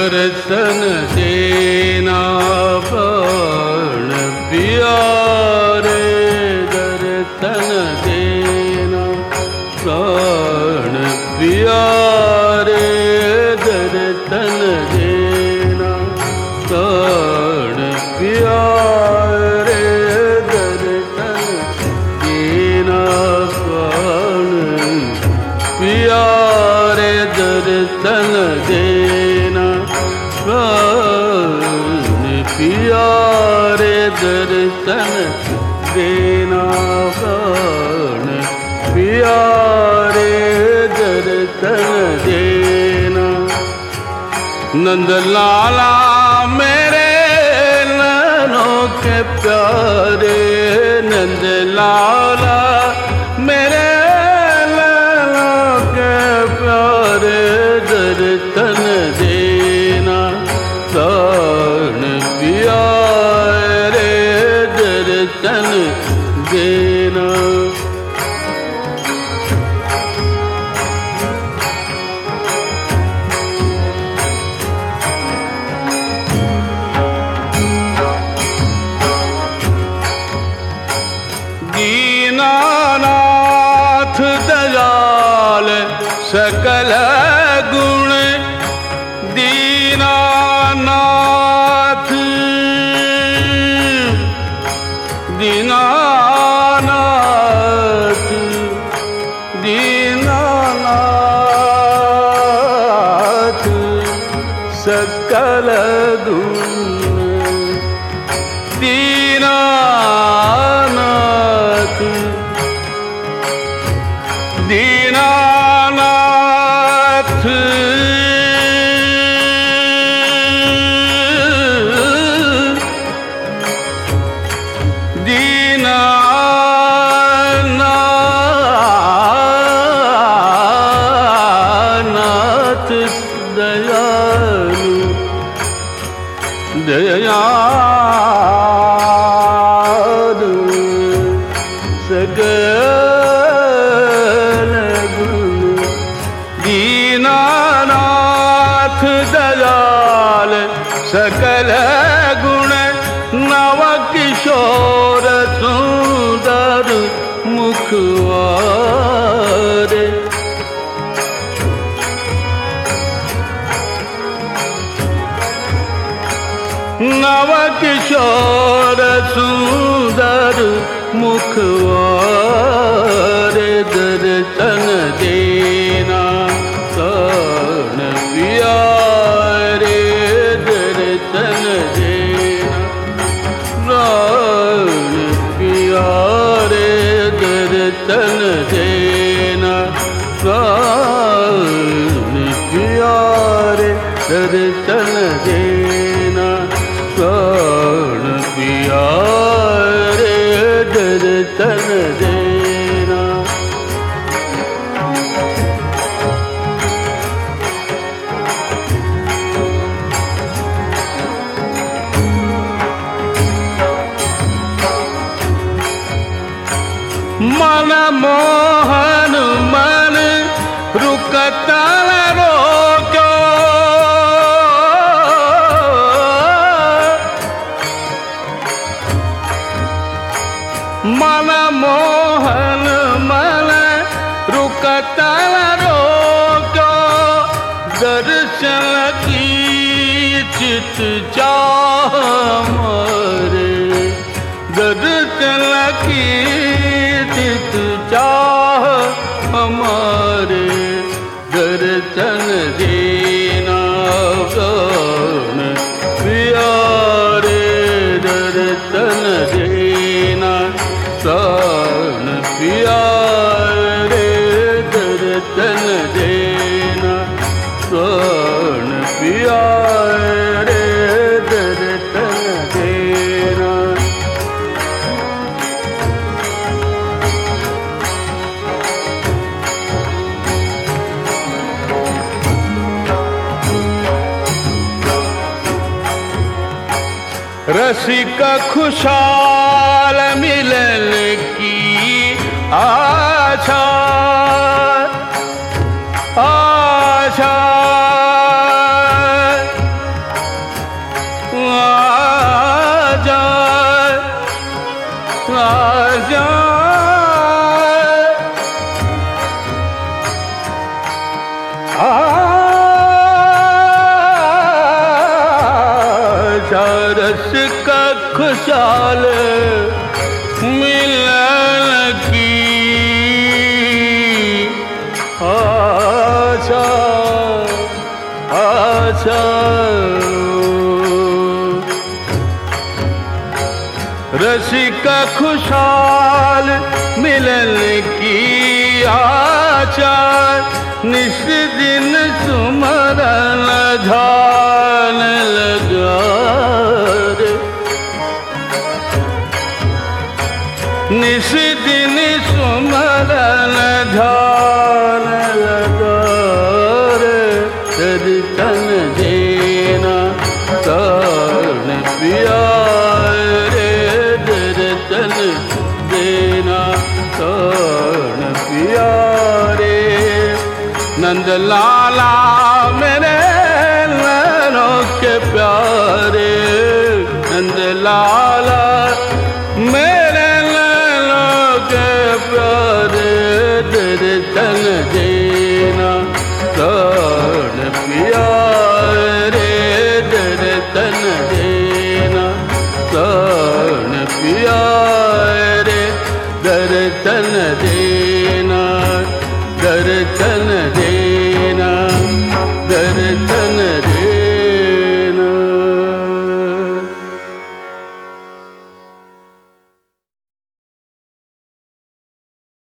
दर्शन देना प्राण प्यारे, दर्शन देना प्राण प्यारे, दर्शन देना प्राण प्यारे, दर्शन देना प्राण प्यारे, दर्शन देना प्राण प्यारे, दर्शन देना प्राण प्यारे, दर्शन देना। नंदलाला मेरे नैनों के प्यारे, नंदलाला मेरे नैनों के प्यारे, दर्शन देना प्राण प्यारे, दर्शन देना। दीनानाथ दयाल सकल गुण, दीनानाथ दीनानाथ दीनानाथ सकल गुण, दीनानाथ दीनानाथ दीनानाथ दयालु दयालु सकल गुण, दीनानाथ दयाल सकल गुण, नव किशोर सुंदर मुखवारे, नव किशोर सुंदर मुखवारे, दर्शन देना प्राण प्यारे, दर्शन देना प्राण प्यारे, दर्शन देना प्राण प्यारे, दर्शन देना प्राण प्यारे, दर्शन देना। मन मोहन मन रुकता रोको, मन मोहन मन रुकता रोको, दर्शन की चित चाह मोरे, दर्शन की चित चाह हमारे, दर्शन देना प्राण प्यारे, दर्शन देना प्राण प्यारे, दर्शन देना प्राण प्यारे, दर्शन देना। रसिक खुशाल मिलन की आशा, आशा खुशाल मिलन की आशा आशा। रसिक खुशाल मिलन की आशा निस दिन सुमरन ध्यान लगा रे। निस दिन सुमरन ध्यान लगा रे। दर्शन देना शरण पिया रे। दर्शन देना शरण पिया रे। नंद लाला मेरे नैनों के प्यारे। नंद लाला मेरे नैनों के प्यारे। दर्शन देना शरण पिया रे। दर्शन देना शरण पिया रे। दर्शन देना